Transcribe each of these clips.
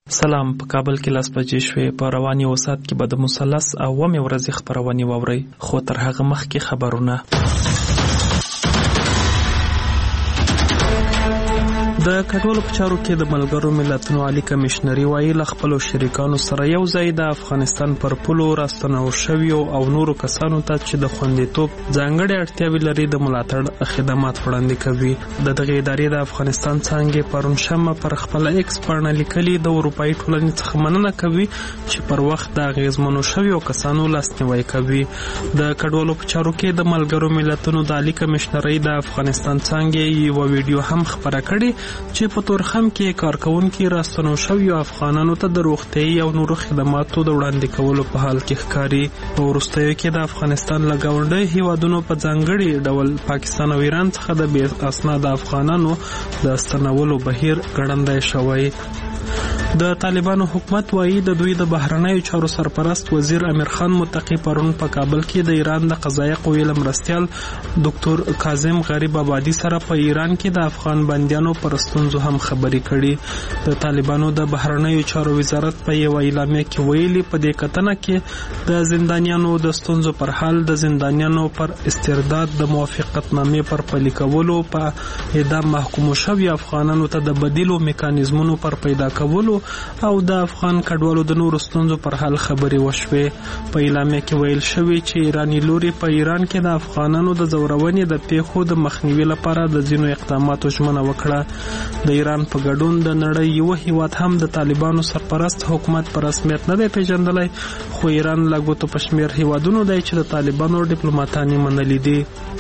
سلام. په کابل کې 10 بجې شوې. په رواني وسات کې به د مثلث اومې ورځې خپرونې واورئ، خو تر هغه مخکې خبرونه. د کډوالو په چارو کې د ملګرو ملتونو عالی کمشنري وايي له خپلو شریکانو سره یو ځای د افغانستان پر پولو راستنو شویو او نورو کسانو ته چې د خوندیتوب ځانګړې اړتیاوې لري د ملاتړ خدمات وړاندې کوي. د دغه ادارې د افغانستان څانګې پرون شنبه پر خپل ایکس باندې لیکلي د اروپایي ټولنې څخه مننه کوي چې پر وخت د اغیزمنو شویو کسانو لاسنیوی کوي. د کډوالو په چارو کې د ملګرو ملتونو د عالی کمشنري د افغانستان څانګې یو ویډیو هم خبره کړې چې په تورخم کې کارکونکي راستنو شویو افغانانو ته د روغتیايي او نورو خدماتو د وړاندې کولو په حال کې ښکاري. په وروستیو کې د افغانستان له ګاونډي هیوادونو په ځانګړي ډول پاکستان او ایران څخه د بې اسناد افغانانو د ستنولو بهیر ګړندی شوی. د طالبانو حکومت وايي د دوی د بهرنیو چارو سرپرست وزیر امیر خان متقی پرون په کابل کې د ایران د قضایه قوې له مرستیال ډاکټر کاظم غریب آبادي سره په ایران کې د افغان بندیانو پر ستونزو هم خبرې کړي. د طالبانو د بهرنیو چارو وزارت په یو اعلامیه کې ویلي په دې کتنه کې د زندانیانو د ستونزو پر حل، د زندانیانو پر استرداد، د موافقتنامې پر پلي کولو، په اعدام محکوم شوي افغانانو ته د بدیلو میکانیزمونو پر پیدا کولو او د افغان کډوالو د نورو ستونزو پر حل خبرې وشوې. په اعلامیه کې ویل شوی چې ایرانی لوري په ایران کې د افغانانو د ځورونې د پیښو د مخنیوي لپاره د ځینو اقداماتو ژمنه وکړه. د ایران په ګډون د نړۍ یو هیواد هم د طالبانو سرپرست حکومت په رسمیت نه دی پیژندلی، خو ایران له ګوتو په شمېر هیوادونو دی چې د طالبانو ډیپلوماتان یې منلي دي.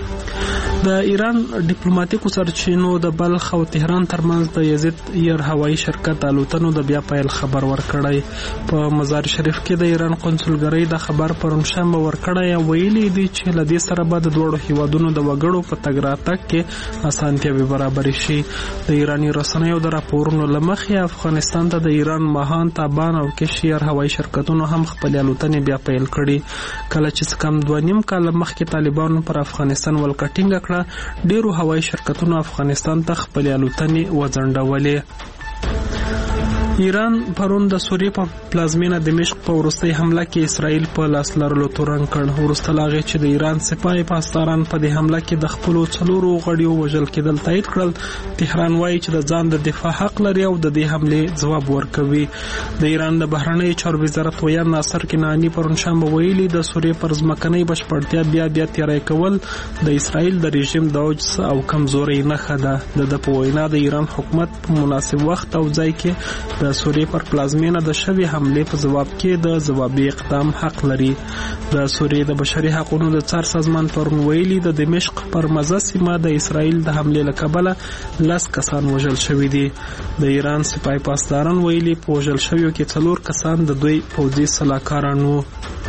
د ایران ډیپلوماټیکو سرچینو د بلخ او تهران ترمنځ د یزید ایر هوایي شرکت الوتنو د بیا پیل خبر ورکړی. په مزار شریف کې د ایران قونسلګرۍ د خبر پرون شنبه ورکړی او ویلي دي چې له دې سره به د دواړو هیوادونو د وګړو په تګ راتګ کې اسانتیاوې برابرې شي. د ایراني رسنیو د راپورونو له مخې افغانستان ته د ایران ماهان، تابان او کش ایر هوایي شرکتونو هم خپلې الوتنې بیا پیل کړي. کله چې څه کم 2.5 کاله مخکې طالبانو پر افغانستان ولکه ټینګه کړه، ډیرو هوایي شرکتونو افغانستان ته خپلې الوتنې وځنډولې. ایران پرون د سوریې په پلازمینه دمشق په وروستۍ حمله کې اسرائیل په لاس لرلو تورن کړ. وروسته له هغې چې د ایران سپاه پاسداران په دې حمله کې د خپلو 4 غړیو وژل کېدل تایید کړل، تهران وایي چې د ځان د دفاع حق لري او د دې حملې ځواب ورکوي. د ایران د بهرنیو چارو وزارت ویان ناصر کنعاني پرون شنبه ویلي د سوریې پر ځمکنۍ بشپړتیا بیا تیاری کول د اسرائیل د رژیم د عجز او کمزورۍ نښه ده. د په وینا د ایران حکومت په مناسب وخت او ځای کې د سوریې پر پلازمینه د شوی حمله په جواب کې د ځوابي اقدام حق لري. د سوریې د بشري حقوقو د څار سازمان پرون ویلي د دمشق پر مزه سیمه د اسرائیل د حمله له کبله 10 کسان وژل شوي دي. د ایران سپاه پاسداران ویلي په وژل شویو کې 4 کسان د دوی پوځي سلاکاران وو.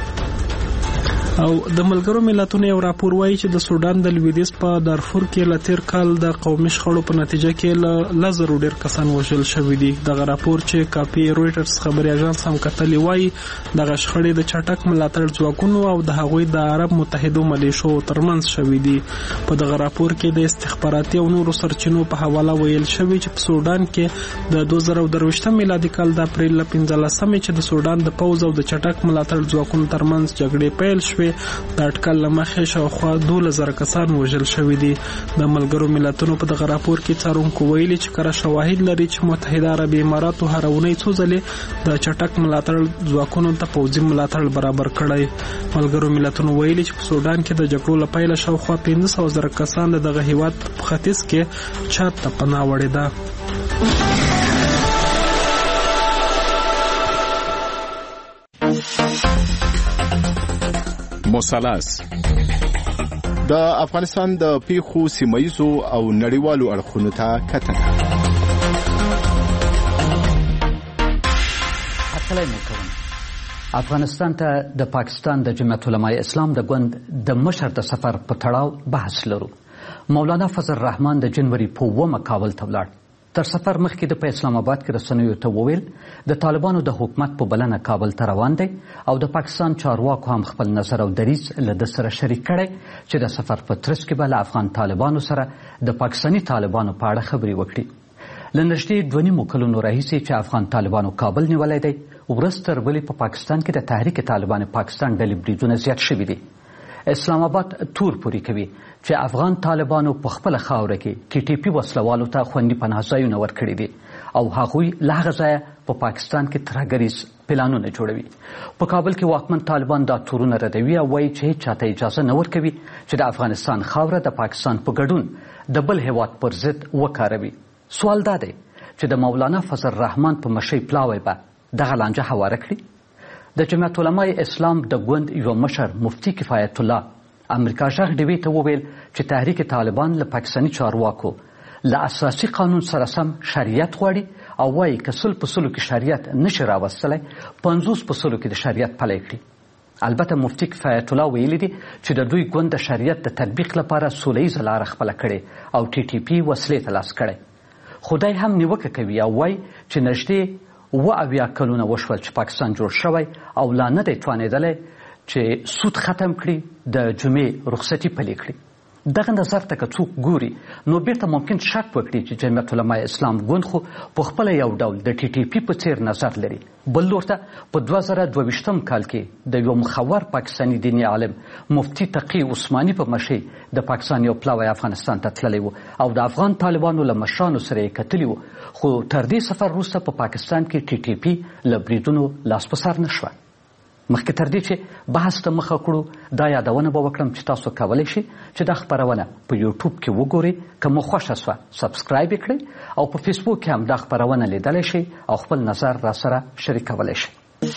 او د ملګرو ملتونو یو راپور وایي چې د سودان د لویدیځ په دارفور کې له تیر کال د قومي شخړو په نتیجه کې له 1000 ډیر کسان وژل شوي دي. دغه راپور چې کاپي رويټرز خبري اژانس هم کتلی وایي دغه شخړې د چټک ملاتړ ځواکونو او د هغوی د عرب متحدو ملیشو ترمنځ شوي دي. په دغه راپور کې د استخباراتي او نورو سرچینو په حواله ویل شوی چې په سودان کې د 2023 میلادي کال د اپریل 15 چې د سودان د پوز او د چټک ملاتړ ځواکونو ترمنځ جګړې پیل شوې، د اټکل له مخې شاوخوا 12,000 کسان وژل شوي دي. د ملګرو ملتونو په دغه راپور کې څارونکو ویلي چې کره شواهد لري چې متحده عربي اماراتو هر اونۍ څو ځلې د چټک ملاتړ ځواکونو ته پوځي ملاتړ برابر کړی. ملګرو ملتونو ویلي چې په سودان کې د جګړو له پیله شاوخوا 500,000 کسان د دغه هیواد په ختیځ کې چاد ته پناه وړې ده. مثلث د افغانستان د پیښو سیمایزو او نړیوالو اړخونو ته کتنه. افغانستان ته د پاکستان د جمعیت علماء اسلام د ګوند د مشر د سفر په تړاو بحث لرو. مولانا فضل الرحمن د جنوري په 9 کابل ته ولاړ. تر سفر مخکې د په اسلام آباد کې رسنیو ته وویل د طالبانو د حکومت په بلنه کابل ته روان دی او د پاکستان چارواکو هم خپل نظر او دریځ له ده سره شریک کړی چې د سفر په ترڅ کې به له افغان طالبانو سره د پاکستاني طالبانو په اړه خبرې وکړي. له نږدې 2.5 کلونو راهیسې چې افغان طالبانو کابل نیولی دی، ورځ تر بلې په پاکستان کې د تحریک طالبان پاکستان ډلې بریدونه زیات شوي دي. اسلام آباد تور پورې کوي چې افغان طالبانو په خپله خاوره کې TTP وسلوالو ته خوندي پناه ځایونه ورکړي دي او هغوی له هغه ځایه په پاکستان کې ترهګریز پلانونه جوړوي. په کابل کې واکمن طالبان دا تورونه ردوي او وایي چې هیڅ چاته اجازه نه ورکوي چې د افغانستان خاوره د پاکستان په ګډون د بل هیواد پر ضد وکاروي. سوال دا دی چې د مولانا فضل الرحمن په مشرۍ پلاوی به دغه لانجه هواره کړي. د جمعیت علماء اسلام د ګوند یو مشر مفتي کفایت الله امریکا غږ ډیوې ته وویل چې تحریک طالبان له پاکستاني چارواکو له اساسي قانون سره سم شریعت غواړي او وایي که 100% کې شریعت نشي راوستلی 50% کې د شریعت پلی کړي. البته مفتي کفایت الله ویلي دي چې د دوی ګوند د شریعت د تطبیق لپاره سوله ییزه لاره خپله کړې او TTP وسلې ته لاس کړی. خدای هم نیوکه کوي او وایي چې نږدې 80 کلونه وشول چې پاکستان جوړ شوی او لا نه دی توانېدلی چې سود ختم کړي، د جمعې رخصتي پلي کړي. دغه نظر ته که څوک ګوري نو بیرته ممکن شک وکړي چې جمعیت علماء اسلام ګوند خو په خپله یو ډول د TTP په څیر نظر لري. بل لور ته په 2022 کال کې د یو مخور پاکستاني دیني عالم مفتي تقي عثماني په مشرۍ د پاکستان یو پلاوی افغانستان ته تللی و او د افغان طالبانو له مشرانو سره یې کتلي و، خو تر دې سفر وروسته په پاکستان کې TTP له بریدونو لاس په سر نه شوه. مخکې تر دې چې بحث ته مخه کړو دا یادونه به وکړم چې تاسو کولی شئ چې دا خپرونه په یوټیوب کې وګورئ، که مو خوښه سوه سبسکرایب یې کړئ او په فیسبوک کې هم دا خپرونه لیدلی شئ او خپل نظر را سره شریکولی شئ.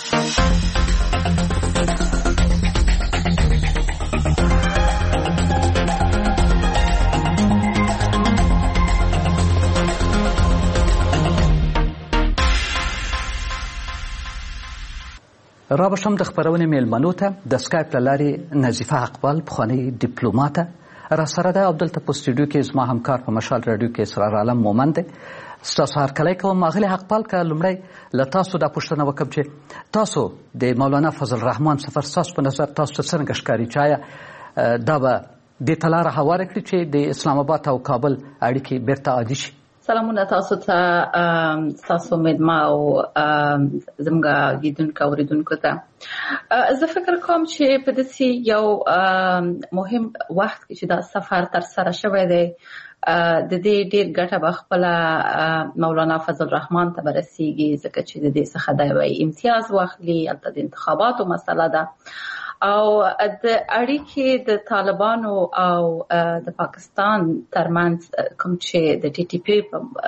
را بشم د خپرونې میلمنو ته د سکایپ له لارې نظیفه اقبال پخوانۍ ډیپلوماته را سره ده او دلته په سټوډیو کې زما همکار په مشال راډیو کې اسرار عالم مومند دی. ستاسو هرکلی کوم. اغلې اقبال که لومړی له تاسو دا پوښتنه وکړم چې تاسو د مولانا فضل الرحمن سفر ستاسو په نظر تاسو ته څرنګه ښکاري چې آیا دا به دې ته لاره هواره کړي چې د اسلام آباد او کابل اړیکې بیرته عادي شي؟ سلامونه تاسو ته، تاسو مېلمه او زموږ لیدونکو اوریدونکو ته. زه فکر کوم چې په داسې یو مهم وخت کې چې دا سفر ترسره شوی دی د دې ډېر ګټه به خپله مولانا فضل الرحمن ته به رسیږي، ځکه چې د دې څخه د یو امتیاز واخلي. هلته د انتخاباتو مسله ده او د اړیکې د طالبانو او د پاکستان ترمنځ کوم چې د TTP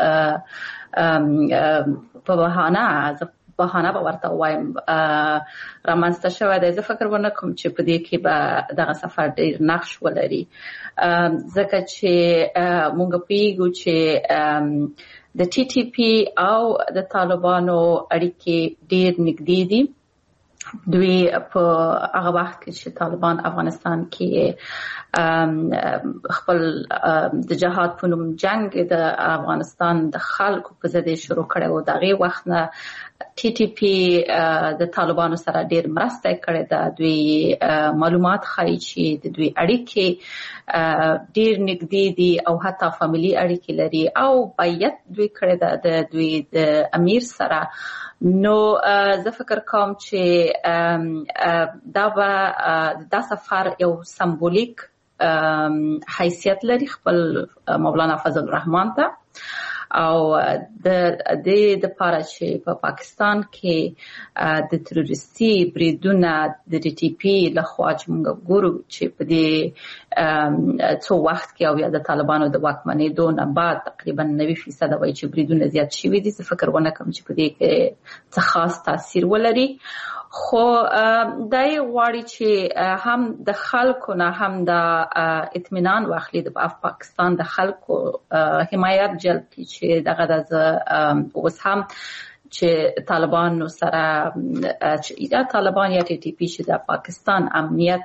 په بهانه به ورته وایم رامنځته شوی دی. زه فکر ونه کوم چې په دې کې به دغه سفر ډېر نقش ولري، ځکه چې موږ پوهېږو چې د TTP او د طالبانو اړیکې ډېر نږدې دي. دوی په هغه وخت کې چې طالبان افغانستان کې خپل د جهاد په نوم جنگ د افغانستان د خلکو په ضد شروع کړی و، د هغې وخت نه TTP د طالبانو سره ډېر مرسته کړې ده. دوی معلومات ښایي چې د دوی اړیکې ډېر نږدې دي او حتی فامیلي اړیکې لري او بیعت دوی کړې ده د دوی د امیر سره. نو زه فکر کوم چې دا سفر یو سمبولیک حیثیت لري خپل مولانا فضل الرحمن ته او د دې دپاره چې په پاکستان کې د تروریستي بریدونه د TTP لخوا چې موږ ګورو چې په دې څو وخت کې او یا د طالبانو د واکمنېدو نه بعد تقریبا 90% وایي چې بریدونه زیات شوي دي. زه فکر ونه کوم چې په دې کې څه خاص تاثیر ولري، خو دا یې غواړي چې هم د خلکو نه هم د اطمینان واخلي، د پاکستان د خلکو حمایت جلب کړي چې دغه د اوس هم چې طالبان سره یا طالبان یا ټي ټي پی چې د پاکستان امنیت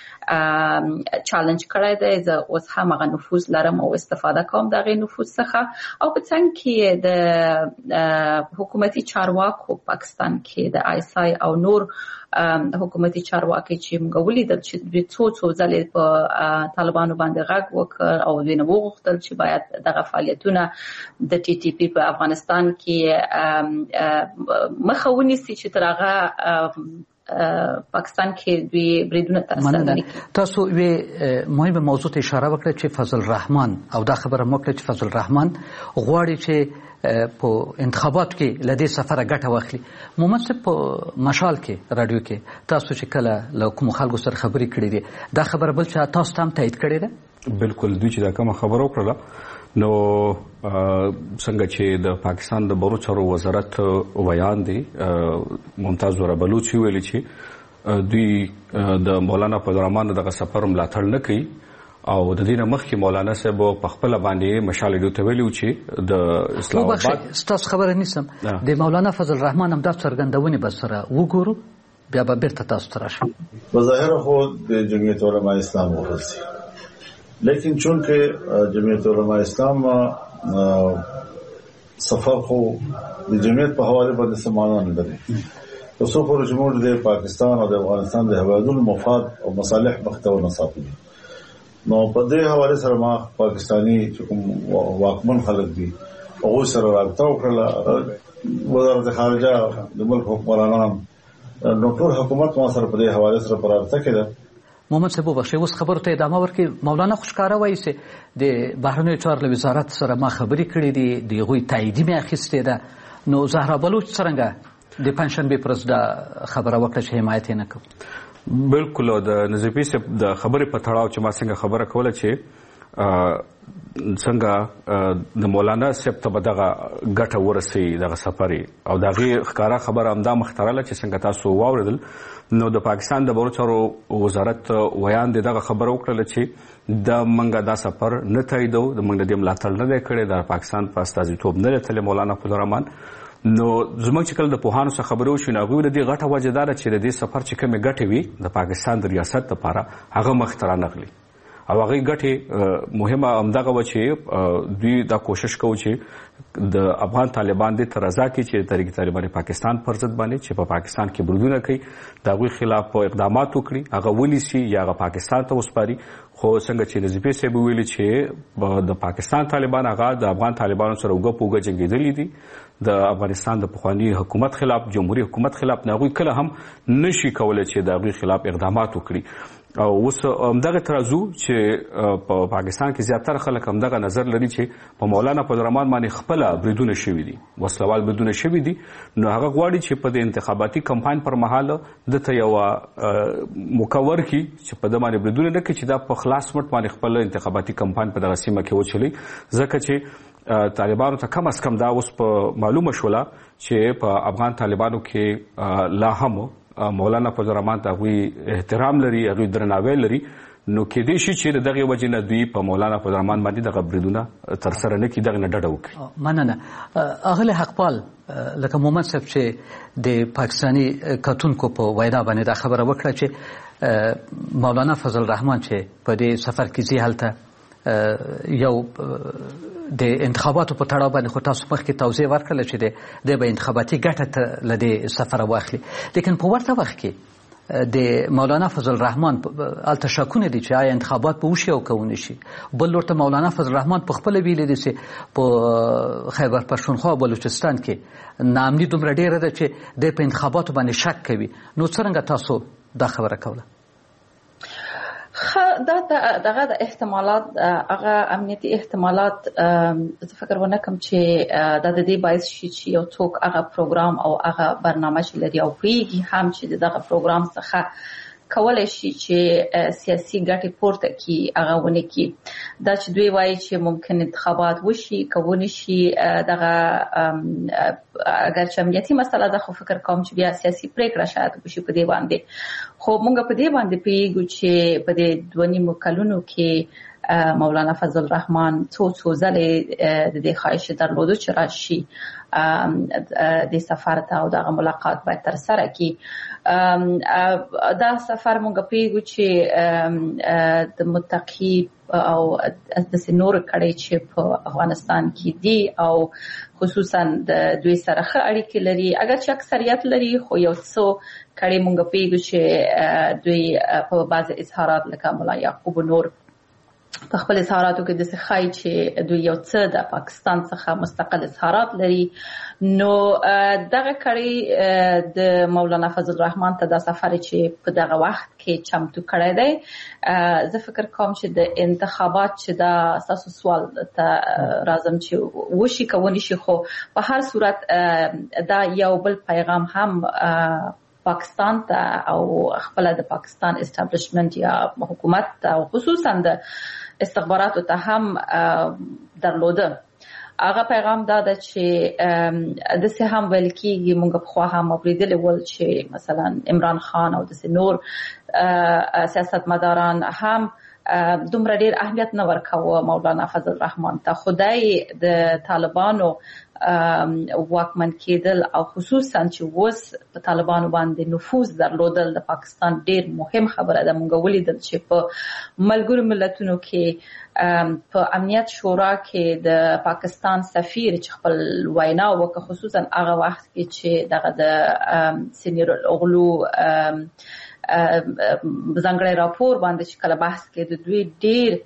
چالش کړی دی. زه اوس هم هغه نفوذ لرم او استفاده کوم د هغې نفوذ څخه. او په څنګ کې د حکومتي چارواکو پاکستان کې د آیس آی او نور حکومتي چارواکي چې موږ ولیدل چې دوی څو ځلې په طالبانو باندې غږ وکړ او دوی نه وغوښتل چې باید دغه فعالیتونه د ټي ټي پی په افغانستان کې مخه ونیسي چې تر هغه پاکستان کې دوی بریدونه ترسره. تاسو مهمه موضوع ته اشاره وکړه چې فضل الرحمن او دا خبره وکړه چې فضل الرحمن غواړي چې په انتخابات کې لدې سفر غټه واخلي. محمد صاحب په مشال کې رادیو کې تاسو چې کله له کوم خلکو سره خبرې کړې دي دا خبره بل چې تاسو هم تایید کړې ده؟ بالکل دوی چې دا کوم خبره وکړه نو څنګه چې د پاکستان د بهرنیو چارو وزارت ویان دی ممتاز ور بلوچ ویلي چې دوی د مولانا فضل الرحمن دغه سفر ملاتړ نه کوي او د دې نه مخکې مولانا صاحب په خپل باندې مشال ډیو ته ویلو چې د اسلام آباد تاسو خبره نیسم د مولانا فضل الرحمن هم د څرګندونې بسره وګورو بیا به بیرته تاسو ته راشم. بظاهر خود د جمعیت علماء اسلام ورسي لیکن چونکه جمعیت علماء اسلام سفر خو د جمعیت په حواله باندې سمانه نه لري. تاسو پر جمهور د پاکستان او د افغانستان د هوادونو مفاد او مصالح مختو نه ساتي. نو په دې حواله سره ما پاکستانی کوم واکمن خلک دي او سره رابطه وکړه. وزارت خارجه د ملک حکمرانان نو ټول حکومت ما سره په دې حواله سره رابطه کړه. محمد صاحب وبخښئ اوس خبرو ته ادامه ورکړي. مولانا خوشکاره وایي چې د بهرنیو چارو له وزارت سره ما خبرې کړې دي د هغوی تاییدي مې اخیستې ده. نو زهرا بلوچ څرنګه د پنجشنبې پر ورځ دا خبره وکړه چې حمایت یې نه کوو؟ بالکل د نظیفي صاحب د خبرې په تړاو چې ما څنګه خبره کوله چې څنګه د مولانا صاحب ته به دغه ګټه ورسي دغه سفر او دغه ښکارا خبره همدا مخترله چې څنګه تاسو واوریدل. نو د پاکستان د بهرنیو چارو وزارت ویان دغه خبره وکړه چې د منګه دا سفر نه تاییدو د منګه د ملاتړ نه دی کړی د پاکستان په استازیتوب نه لري مولانا فضل الرحمن. نو زموږ چې کله د پوهانو سره خبرې وشي نو هغوی د دې غټه وجه دا ده چې د دې سفر چې کومې ګټې وي د پاکستان د ریاست لپاره هغه مخته رانغلي او هغه ګټې مهمه همدغه و چې دوی دا کوشش کوي چې د افغان طالبان د ترازا کې چې تحریک طالبان پاکستان پر ضد باندې چې په پاکستان کې بریدونه کوي د هغوی خلاف اقدامات وکړي هغه ونیسي یا هغه پاکستان ته وسپاري. خو څنګه چې نظیفي صاحب ویلي چې د پاکستان طالبان هغه د افغان طالبانو سره اوږه په اوږه جنګېدلي دي د افغانستان د پخواني حکومت خلاف جمهوریت حکومت خلاف نه هغوی کله هم نشي کولی چې د هغوی خلاف اقدامات وکړي. او اوس همدغه ترازو چې په پاکستان کې زیاتره خلک همدغه نظر لري چې په مولانا فضل الرحمن باندې خپل بریدونه شوي دي وسلوال بریدونه شوي دي. نو هغه غواړي چې په د انتخاباتي کمپاین پر مهال دته یو مکور کی چې په د باندې بریدونه نه کوي چې دا په خلاص مټ باندې خپل انتخاباتي کمپاین په دغه سیمه کې وچلي. ځکه چې طالبانو ته کم از کم دا اوس په معلومه شوله چې په افغان طالبانو کې لا هم مولانا فضل الرحمن ته هغوی احترام لري هغوی درناوی لري. نو کېدای شي چې د دغې وجې نه دوی په مولانا فضل الرحمن باندې دغه بریدونه ترسره نه کړي دغې نه ډډه وکړي. مننه. اغلی حقپال لکه محمد صاحب چې د پاکستاني کتونکو په وینا باندې دا خبره وکړه چې مولانا فضل الرحمن چې په دې سفر کې ځي هلته یو د انتخاباتو په تړاو باندې خو تاسو مخکې توضیح ورکړله چې د به انتخاباتي ګټه له دې سفره واخلي. لیکن په ورته وخت کې د مولانا فضل الرحمن هلته شکونه دي چې آیا انتخابات به وشي او که ونه شي. بل لور ته مولانا فضل الرحمن په خپله ویلي دي چې په خیبر پښتونخوا او بلوچستان کې ناامني دومره ډېره ده چې دی په انتخاباتو باندې شک کوي. نو څرنګه تاسو دا خبره کوله؟ دغه د احتمالات هغه امنیتي احتمالات زه فکر ونه کوم چې دا د دې باعث شي چې یو څوک هغه پروګرام او هغه برنامه چې لري او پوهیږي هم چې دغه پروګرام څخه کولای شي چې سیاسي ګټې پورته کړي هغه ونه کړي. دا چې دوی وایي چې ممکن انتخابات وشي که ونه شي دغه اگر چې امنیتي مسله ده خو فکر کوم چې بیا سیاسي پریکړه شاید وشي په دې باندې. خو موږ په دې باندې پوهیږو چې په دې 2.5 کلونو کې مولانا فضل الرحمن څو ځلې د دې خواهش درلوده چې راشي د سفر ته او د ملاقات باید تر سره کی. دا سفر مونږ پیګو چې د متقی او د سينور کړي چې په افغانستان کې دي او خصوصا د دوی سره ښه اړیکې لري، اگر چې اکثریت لري خو یو څو کړي مونږ پیګو چې دوی په بعض اظهارات لکه مولا یعقوب نور په خپل اظهاراتو کې د څخه چې دوی یو څه د پاکستان څخه مستقل اظهارات لري. نو دغه کړي د مولانا فضل الرحمن ته د سفر چې په دغه وخت کې چمتو کړی دی، زه فکر کوم چې د انتخابات چې دا اساسو سوال ته راځم چې وشي کوونی شي، خو په هر صورت دا یو بل پیغام هم پاکستان ته او خپل د پاکستان استابلیشمنت یا حکومت او خصوصا د استخباراتو ته هم درلوده. هغه پیغام دا ده چې د سه هم ویل کېږي مونږ په خوا هم اوریدل ول چې مثلا عمران خان او د نور سیاستمداران هم دومره ډیر اهمیت نه ورکاوه مولانا فضل الرحمن ته. خدای د طالبانو واکمن کېدل او خصوصا چې وس په طالبانو باندې نفوذ درلودل د پاکستان ډیر مهم خبره ده. مونږ ولیدل چې په ملګرو ملتونو کې په امنیت شورا کې د پاکستان سفیر چې خپل وینا وکړه، خصوصا هغه وخت کې چې دغه د سینیر الاغلو ځانګړی راپور باندې چې کله بحث کې د دوی ډیر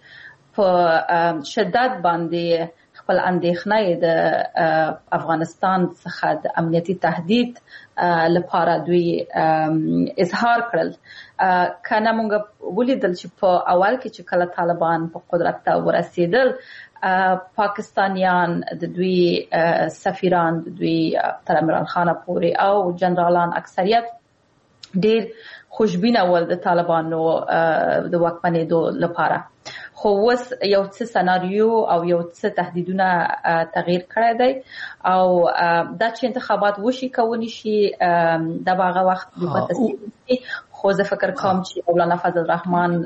په شدت باندې خپل اندېښنه د افغانستان څخه د امنیتي تهدید لپاره دوی اظهار کړل. کنه مونږ ولیدل چې په اول کې چې کله طالبان په قدرت ته ورسېدل، پاکستانیان د دوی سفیران د دوی تر عمران خان پورې او جنرالان اکثریت ډیر خوشبینه ول د طالبانو د واکمنېدو لپاره. خو اوس یو څه سناریو او یو څه تهدیدونه تغییر کړی دی او دا چې انتخابات وشي کوونی شي د هغه وخت په تصویر خو زه فکر کوم چې مولانا فضل الرحمن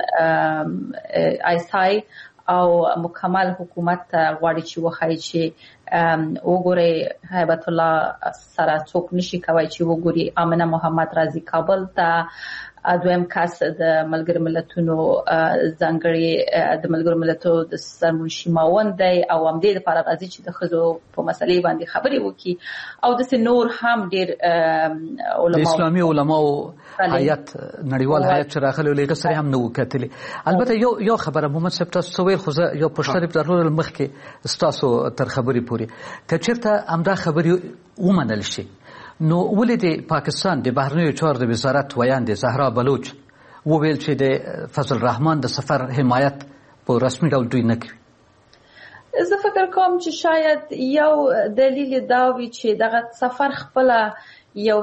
ایسای او مکمل حکومت غواړي چې وخایي چې وګوري هیبت الله سره څوک نشي کوي چې وګوري امنه محمد رازي کابل ته دویم کس د ملګرو ملتونو ځانګړي د ملګرو ملتونو د سرمنشي ماوند دی او هم دې لپاره راځي چې د خزو په مسلې باندې خبرې وکړي او د نور هم ډیر علماء اسلامي علماء هیئت نړیوال هیئت چې راغلي لږ سره هم نو کتلي. البته یو خبره محمد صاحب تاسو ویل خو یو پښتري په ضرورت مخکې تاسو تر خبرې پوري کچرته امدا خبرې ومنل شي نو ولې د پاکستان د بهرنیو چارو د وزارت ویاندې زهرا بلوچ وویل چې د فضل الرحمن د سفر حمایت په رسمي ډول دوی نه کوي؟ زه فکر کوم چې شاید یو دلیل دا وي چې دغه سفر خپل یو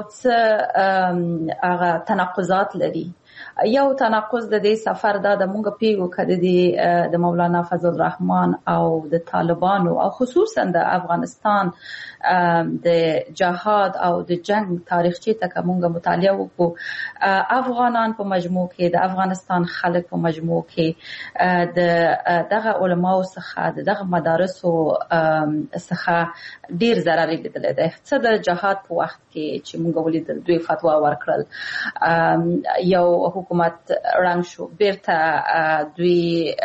څه هغه تناقضات لري. یو تناقض د دې سفر دا د مونږ پیغو کړي د مولانا فضل الرحمن او د طالبانو او خصوصا د افغانستان د جهاد او د جنگ تاریخچه ته کومه مطالعه وکړو. افغانان په مجموع کې د افغانستان خلک په مجموع کې د دغه علماو څخه دغه مدارسو څخه ډیر ضرر لیدل دي. څه د جهاد په وخت کې چې موږ ولیدل دوی فتوا ورکړل، یو حکومت رنګ شو، بیرته دوی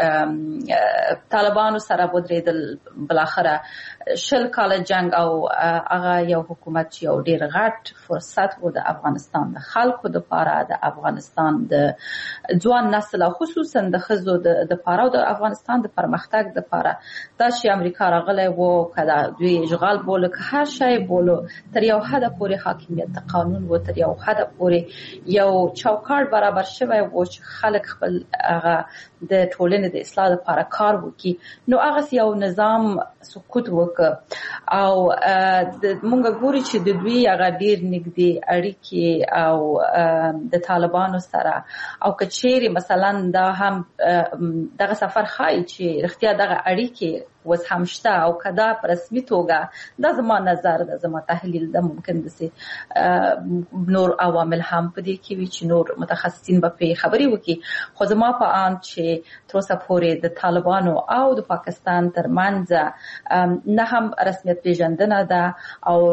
طالبانو سره ودرېدل، بلاخره 20 کال جنگ او هغه یو حکومت چې یو ډیر غټ فرصت و د افغانستان د خلکو لپاره، د افغانستان د ځوان نسل او خصوصا د خزو د لپاره او د افغانستان د پرمختګ لپاره دا چې امریکا راغلی و کله دوی اشغال بوله که هر شی بوله تر یو حد پورې حاکمیت قانون و تر یو حد پورې یو چوکاټ برابر شوی و چې خلک خپل هغه د ټولنې د اصلاح لپاره کار وکړي. نو هغه یو نظام سقوط وکړ او مونږ ګوري چې د دوی هغه ډیر نږدې اړیکې او د طالبانو سره او کچېری مثلا دا هم دغه سفر خای چې رښتیا دغه اړیکې وس هم شته او کدا په رسمي توګه د زما نظر د زما تحلیل د ممکن د نور عوامل هم په دې کې وي چې نور متخصصین به په خبري وکي خو زما په ان چې تر اوسه پورې د طالبانو او د پاکستان ترمنځ نه هم رسمیت پیژندنه ده او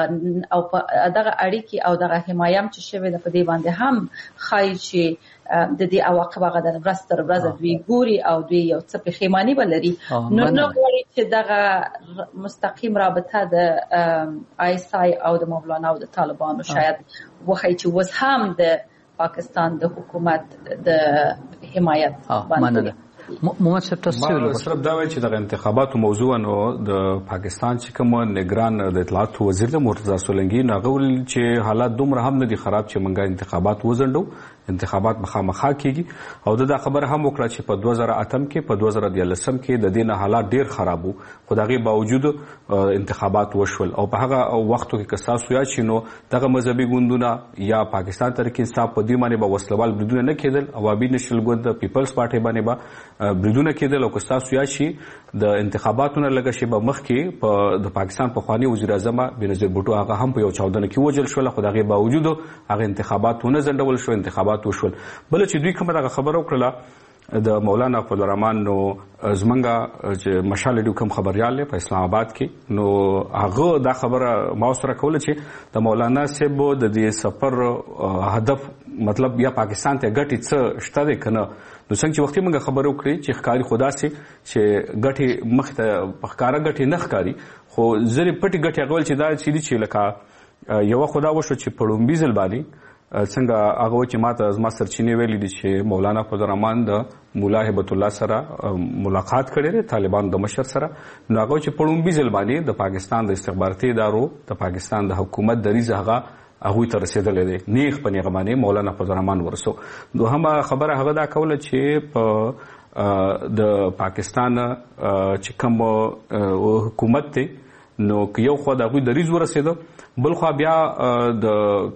دغه اړیکې او دغه حمایم چې شوی د په دې باندې هم خای چې د دې عواقب هغه د ورځ تر ورځې دوی ګوري او دوی یو څه پښیمانی بلري نو غواړي چې دغه مستقیم رابطه د ISI او د مولانا او د طالبانو شاید وخی چې وس هم د پاکستان د حکومت د حمایت باندې محمد صاحب تاسو صرف دا وایي چې د انتخاباتو موضوع نو د پاکستان چې کوم نگران د اطلاعات وزیر د مرتضی سولنګي ناغول چې حالات دومره هم نه دي خراب چې منګه انتخابات وزندو انتخابات مخامخا کیږي او دا خبره هم وکړه چې په 2008 کې په 2013 کې د دینه حالات ډیر خراب وو خو دغه باوجود انتخابات وشول او په هغه وختو کې کساسو یا چې نو دغه مذهبي ګوندونه یا پاکستان تحریک انصاف په دې باندې به وسلوال بریدونه نه کېدل عوامي نشل ګوند پیپلز پارټي باندې به بریدونه کېدل او کساسو یا چې د انتخاباتونو لګه شی به مخ کې په د پاکستان په خواني وزیر اعظم بنظیر بوټو هغه هم په یو 14 کې وجل شو خو دغه باوجود هغه انتخاباتونه زندول شو انتخابات وشول بل چې دوی کومه دغه خبره وکړه د مولانا فضل الرحمن نو زمنګا چې مشال ډیو کوم خبريال په اسلام آباد کې نو هغه دا خبره ما سره کوله چې د مولانا صاحب د دې سفر هدف مطلب یا پاکستان ته ګټي څه شته ده کنه نو څنګه چې وختي موږ خبرو کړې چې ښکاری خدا سي چې ګټي مخ ته پخکارا ګټي نه ښکاری خو زری پټي ګټي غول چې دا چې لکه یو خدا وشو چې پړومبي ځل باندې څنګه هغه چې ماته زما سرچینې ویلي دي چې مولانا فضل الرحمن د مولا هبت الله سره ملاقات کړي طالبان د مشر سره نو هغه چې پړومبي ځل باندې د پاکستان د استخباراتي ادارو د پاکستان د حکومت دریزه هغه ته رسیدلې ده نیغ په نیغه باندې مولانا فضل الرحمن ورسو دوهمه خبره هغه دا کوله چې په د پاکستان چې کوم حکومت ته نو یو خو د غوی دریز ورسېدو بل خو بیا د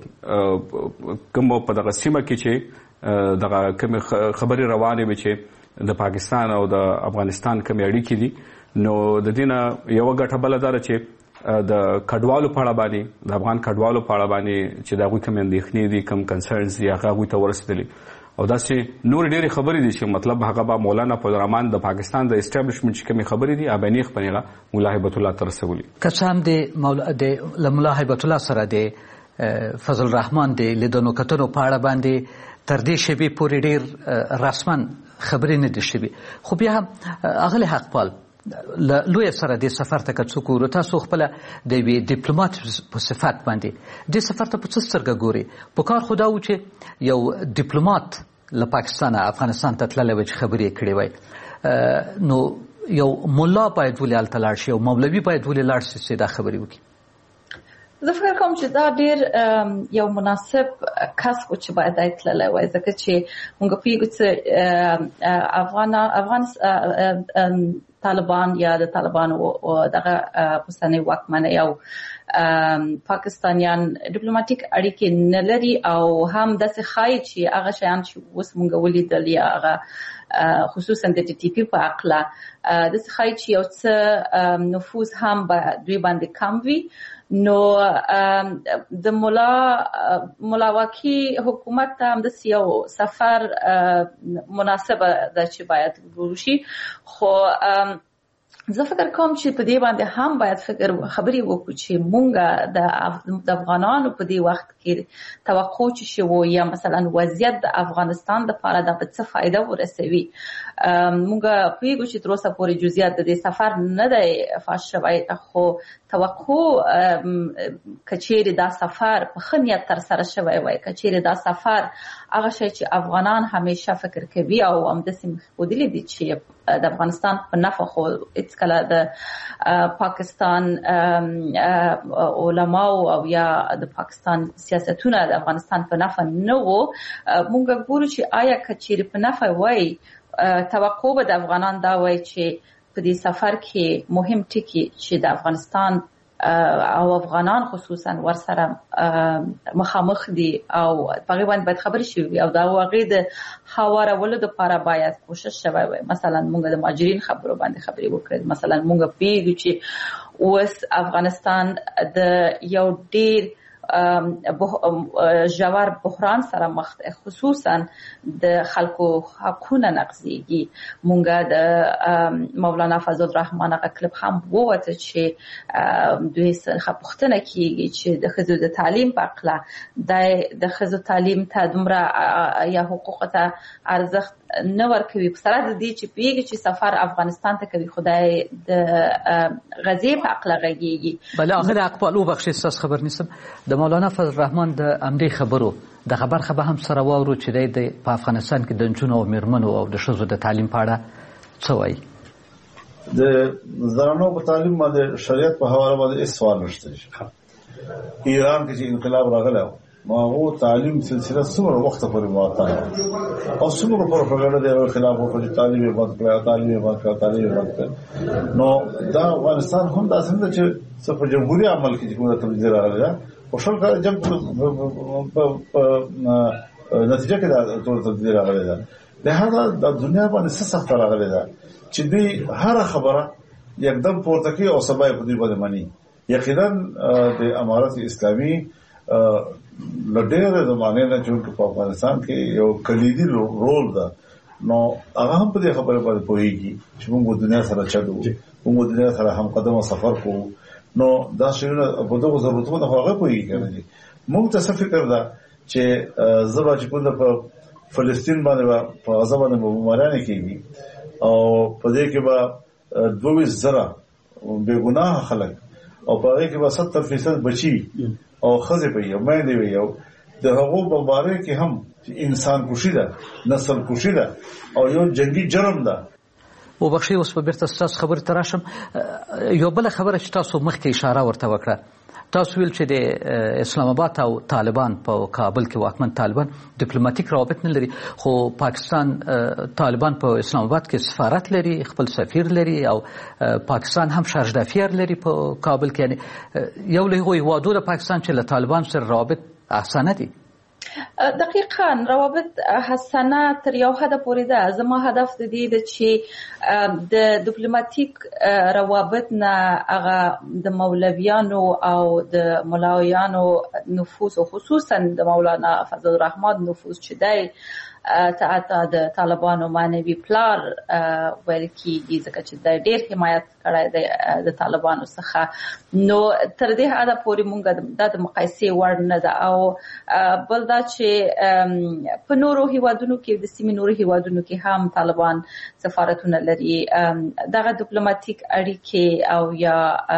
کوم په دغه سیمه کې چې دغه کوم خبري روانه وي چې د پاکستان او د افغانستان کوم اړیکې دي نو د دینه یو غټه بلدار چې د کډوالو په اړه باندې د افغان کډوالو په اړه باندې چې دا غوي کوم اندېښنې دي کوم کنسرنز دي هغه غوي ته ورسېدلي او دا چې نور ډېری خبرې دي چې مطلب هغه به مولانا فضل الرحمن د پاکستان د اسټابلیشمنت چې کومې خبرې دي ابانیخ پنیغه مولا هبت الله ترسولي کسان د مولا هبت الله سره د فضل الرحمن د لیدونو کتنو په اړه باندې تر دې شی به پوری ډېر رسمن خبرې نه دي شوي خو بیا اغلی حق پال لوی سره د سفر ته څوک ورته تاسو خپل د وی ډیپلوماټ په صفت باندې د سفر ته په څه سترګه ګوري په کار خدا و چې یو ډیپلوماټ له پاکستان افغانستان ته تللی وي چې خبرې کړې وي نو یو مولا باید ولې هلته لاړ شي او مولوي باید ولې لاړ شي چې دا خبرې وکړي زه فکر کوم چې دا ډېر یو مناسب کس و چې باید تللی وای ځکه چې موږ پوهېږو چې افغان طالبان یا د طالبانو دغه پښتني واکمنۍ او پاکستانیان ډیپلوماټیک اړیکې نه لري او هم داسې ښایي چې هغه شیان چې اوس موږ ولیدل یا هغه خصوصا د ټي پی په عقله داسې ښایي چې یو څه نفوذ هم به دوی باندې کم وي نو د مولا واقعي حکومت ته هم د یو سفر مناسبه ده چې باید وشي خو زه فکر کوم چې په دې باندې هم باید خبرې وکړو چې مونږ د افغانانو په دې وخت کې توقع چې شو یا مثلا وضعیت د افغانستان د لپاره د څه فائدہ ورسوي مونږ پوهیږو چې تر اوسه پورې جزئیات د دې سفر نه دی فاش شوی خو توقع کچېره دا سفر په خنیت تر سره شوی وای کچېره دا سفر هغه شی چې افغانان همیشه فکر کوي او هم د سیمه خودلی دي چې د افغانستان په نفع خو هیڅ کله د پاکستان علماء او یا د پاکستان سیاستونه د افغانستان په نفع نه وو مونږ ګورو چې آیا کچېره په نفع وای توقع به د افغانان دا وای چې په دې سفر کې مهم ټکی چې د افغانستان او افغانان خصوصا ورسره مخامخ دي او په باندې باید خبرې شي او دا واقع د هوارولو لپاره باید کوشش شوی وي. مثلا موږ د مهاجرین خبرو باندې خبرې وکړو. مثلا موږ پیږو چې اوس افغانستان د یو ډیر ژور بحران سره مخ دی، خصوصا د خلکو حقونه نقضیږي. مونږ د مولانا فضل الرحمن هغه کلب هم ووته چې دوی څخه پوښتنه کیږي چې د ښځو د تعلیم په اړه د ښځو تعلیم ته دومره یا حقوق ته ارزښت نه ورکوي، په سره د دې چې پیږي چې سفر افغانستان ته کوي خدای د غزې په اړه غږیږي. بله هغه اقبال وبخښئ ستاسو خبر نیسم. د مولانا فضل الرحمن د همدې خبرو دغه برخه به هم سره واورو چې دی په افغانستان کې د نجونو او میرمنو او د ښځو د تعلیم په اړه څه وایي. د زنانو په تعلیم باندې شریعت په حواله باندې هیڅ سوال نشته. ایران کې چې انقلاب راغلی ما هو تعلیم سلسله څومره وخت پورې معطله او څومره پروپاګاندا د خلاف وکړي، تعلیم یې بند کړه، تعلیم یې بند کړه، تعلیم یې بند کړه. نو دا افغانستان هم داسې نه چې څه په جمهوریت عمل کې کومه تبدیلي راغله ده او شل کال جنگ په نتیجه کې دا ټول تبدیلي راغله ده. لهدا د دنیا باندې څه سخت راغله ده چې دوی هر خبره یکدم پورته کوي او سبا یې په دې باندې مانی. یقینا د امارت اسلامي لډېر زمانه نه چې په افغانستان کې یو کلیدي رول ده، نو هغه هم په دې خبره باندې پوهیږي چې موږ دنیا سره چلو، موږ دنیا سره هم قدمه سفر کوو. نو دا شیونه په دغه ضرورتونو هغه پوهیږي کنه. موږ ته څه فکر ده چې زبا چې کوم په فلسطین باندې په غزا باندې بمبارانې کیږي او په دې کې به 22,000 بے ګناه خلک او په دې کې به 70% بچي او خزه په یو باندې وي او د هغو په باره کې هم انسان کشي ده، نسل کشي ده او یو جنگي جرم ده. وبخښئ اوس په بیرته ستاسو خبرې ته راشم. یو بله خبره چې تاسو مخکې اشاره ورته وکړه، تاسو ویل چې د اسلام آباد او طالبان په کابل کې واکمن طالبان ډیپلوماټیک روابط نه لري، خو پاکستان طالبان په اسلام آباد کې سفارت لري، خپل سفیر لري او پاکستان هم شارج دافیر لري په کابل کې. یعنی یو له هغو هیوادو د پاکستان چې له طالبان سره روابط احسانه دي. دقیقاً روابط حسنه تر یو حد پورې ده. زما هدف د دې ده چې د ډیپلوماټیک روابط نه هغه د مولویانو او د ملاویانو نفوذ او خصوصا د مولانا فضل الرحمن نفوذ چې دی تا د طالبانو معنوي پلار ویل کېږي، ځکه چې د ډېر حمایت کړی دی د طالبانو څخه. نو تر دې حده پورې مونږ د مقایسې وړ نه ده. او بل دا چې په نورو هیوادونو کې د سیمې نورو هیوادونو کې هم طالبان سفارتونه لري. دغه ډیپلوماټیک اړیکې او یا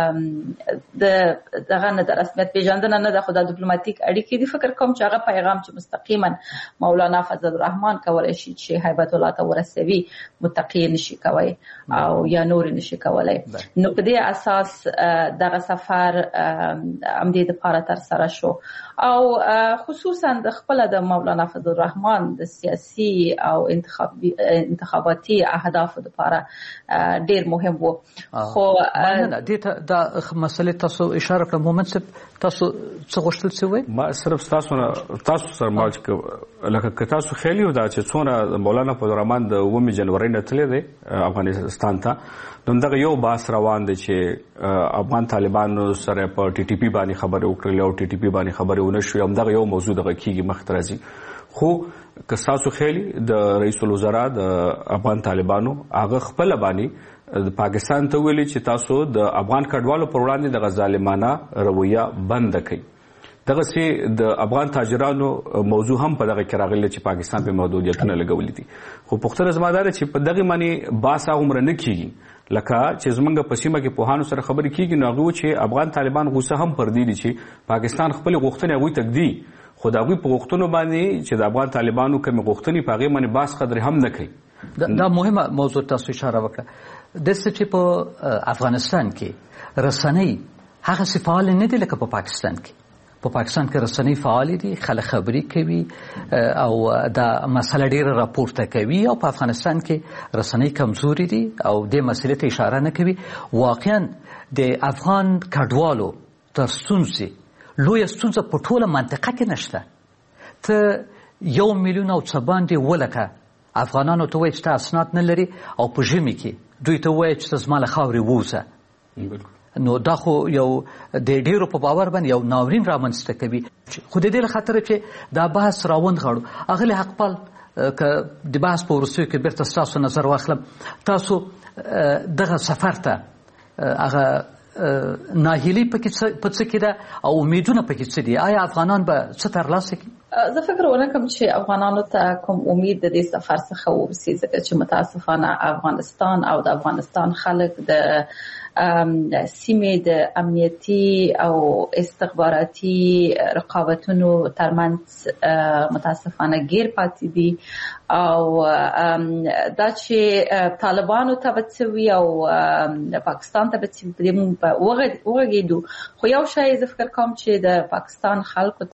دغه نه د رسمیت پیژندنه نه ده، خو د ډیپلوماټیک اړیکې دي. فکر کوم چې هغه پیغام چې مستقیما مولانا فضل الرحمن کولای شي چې هیبت الله ته ورسوي متقی نشي کوي او یا نور نشي کولای. نو په دې اساس دغه سفر امدې د پاره تر سره شو او خصوصا د خپل د مولانا فضل الرحمن د سیاسي او انتخاباتي اهداف لپاره ډیر مهم وو. خو دې دا مسلې تاسو اشاره کړم مومنت تاسو څه غوښتل څه ما صرف تاسو سره مالچ لکه تاسو خیلی و دا چې څونه مولانا فضل الرحمن د 9 جنوري نه تللی دی افغانستان ته، نو دغه یو باس روان دی چې افغان طالبانو سره په ټي ټي پی باندې خبرې وکړلې او ټي ټي پی باندې خبرې ونه شوې. همدغه یو موضوع دغه کېږي مخ ته راځي. خو که ستاسو خیلي د رئیس الوزرا د افغان طالبانو هغه خپله باندې د پاکستان ته ویلي چې تاسو د افغان کډوالو پر وړاندې دغه ظالمانه رویه بنده کړئ. دغسې د افغان تاجرانو موضوع هم په دغه کې راغلی چې پاکستان په محدودیتونه لګولي دي. خو پوښتنه زما دا ده چې په دغې باندې بحث هغومره نه کېږي لکه چې زمونږ په سیمه کې پوهانو سره خبرې کېږي. نو هغوی چې افغان طالبان غوسه هم پر دې دي چې پاکستان خپلې غوښتنې هغوی ته ږدي، خو د هغوی په غوښتنو باندې چې د افغان طالبانو کومې غوښتنې په هغې باندې بحث قدرې هم نه کوي. دا مهمه موضوع تاسو اشاره وکړه. داسې چې په افغانستان کې رسنۍ هغسې فعال نه دي لکه په پاکستان کې. په پاکستان کې رسنۍ فعال دي، خلک خبري کوي او دا مسله ډیره راپورته کوي، او په افغانستان کې رسنۍ کمزوري دي او د مسلې ته اشاره نه کوي. واقعا د افغان کډوالو تر ستونزې لویه ستونزه په ټوله منطقه کې نشته. ته 1 میلیون او څه باندې ولکه افغانانو ته وایي چې ته اسناد نه لري او په ژمي کې دوی ته وایي چې ته زما له خاورې ووځه. نو دا خو یو د ډیرو په باور باندې یو ناورین رامنځته کوي. خو د دې له خاطره چې دا بحث راوند غواړو، اغلې حقپال که د بحث په وروستیو کې بیرته ستاسو نظر واخلم، تاسو دغه سفر ته هغه ناهیلي پکې په څه کې ده او امیدونه پکې څه دي؟ آیا افغانان به څه ترلاسه کړي؟ زه فکر ونه کوم چې افغانانو ته کوم امید د دې سفر څخه وبسي، ځکه چې متاسفانه افغانستان او د افغانستان خلک د سیمې د امنیتي او استخباراتي رقابتونو ترمنځ متاسفانه غیر پاتې دي، او دا چې طالبانو ته بچوي او پاکستان ته بچوي په وغږیدو. خو یو شی زه فکر کوم چې د پاکستان خلکو